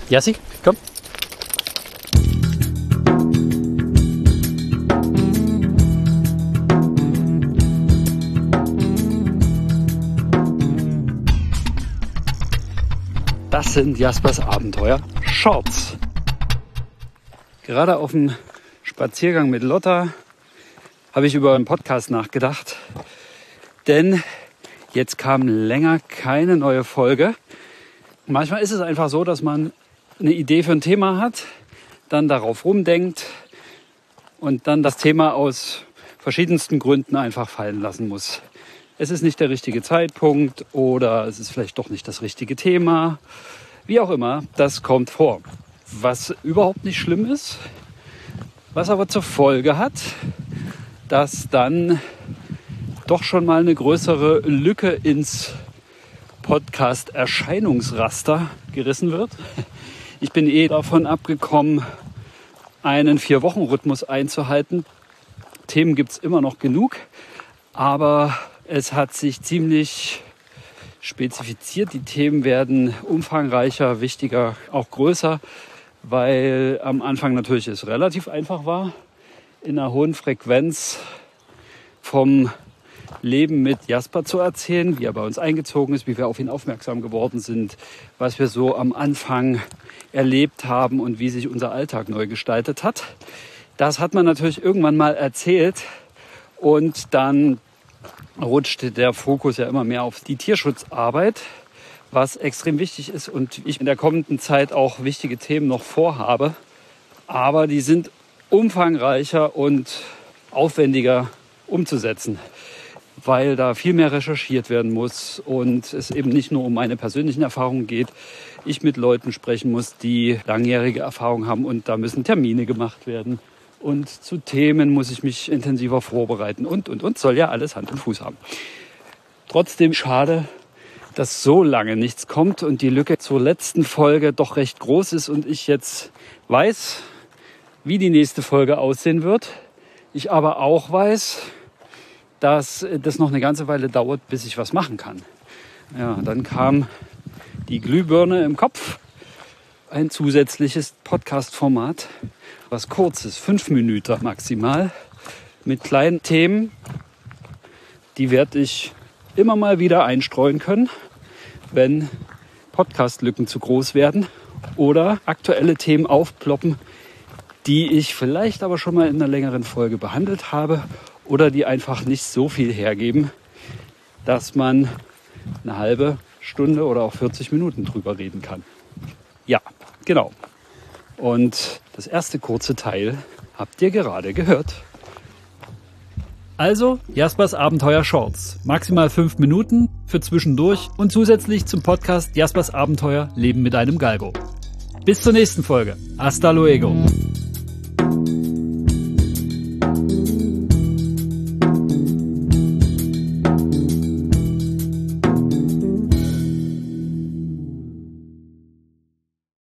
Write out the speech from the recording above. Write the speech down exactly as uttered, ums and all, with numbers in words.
Jassi, komm. Das sind Jaspers Abenteuer Shorts. Gerade auf dem Spaziergang mit Lotta habe ich über einen Podcast nachgedacht, denn jetzt kam länger keine neue Folge. Manchmal ist es einfach so, dass man eine Idee für ein Thema hat, dann darauf rumdenkt und dann das Thema aus verschiedensten Gründen einfach fallen lassen muss. Es ist nicht der richtige Zeitpunkt oder es ist vielleicht doch nicht das richtige Thema. Wie auch immer, das kommt vor. Was überhaupt nicht schlimm ist, was aber zur Folge hat, dass dann doch schon mal eine größere Lücke ins Podcast-Erscheinungsraster gerissen wird. Ich bin eh davon abgekommen, einen Vier-Wochen-Rhythmus einzuhalten. Themen gibt es immer noch genug, aber es hat sich ziemlich spezifiziert. Die Themen werden umfangreicher, wichtiger, auch größer, weil am Anfang natürlich es relativ einfach war, in einer hohen Frequenz vom Leben mit Jasper zu erzählen, wie er bei uns eingezogen ist, wie wir auf ihn aufmerksam geworden sind, was wir so am Anfang erlebt haben und wie sich unser Alltag neu gestaltet hat. Das hat man natürlich irgendwann mal erzählt und dann rutschte der Fokus ja immer mehr auf die Tierschutzarbeit, was extrem wichtig ist und ich in der kommenden Zeit auch wichtige Themen noch vorhabe. Aber die sind umfangreicher und aufwendiger umzusetzen, weil da viel mehr recherchiert werden muss und es eben nicht nur um meine persönlichen Erfahrungen geht. Ich mit Leuten sprechen muss, die langjährige Erfahrung haben und da müssen Termine gemacht werden. Und zu Themen muss ich mich intensiver vorbereiten und, und, und. Soll ja alles Hand und Fuß haben. Trotzdem schade, dass so lange nichts kommt und die Lücke zur letzten Folge doch recht groß ist und ich jetzt weiß, wie die nächste Folge aussehen wird. Ich aber auch weiß, dass das noch eine ganze Weile dauert, bis ich was machen kann. Ja, dann kam die Glühbirne im Kopf. Ein zusätzliches Podcast-Format, was kurz ist, fünf Minuten maximal, mit kleinen Themen. Die werde ich immer mal wieder einstreuen können, wenn Podcast-Lücken zu groß werden oder aktuelle Themen aufploppen, die ich vielleicht aber schon mal in einer längeren Folge behandelt habe oder die einfach nicht so viel hergeben, dass man eine halbe Stunde oder auch vierzig Minuten drüber reden kann. Ja, genau. Und das erste kurze Teil habt ihr gerade gehört. Also Jaspers Abenteuer Shorts. Maximal fünf Minuten für zwischendurch und zusätzlich zum Podcast Jaspers Abenteuer Leben mit einem Galgo. Bis zur nächsten Folge. Hasta luego.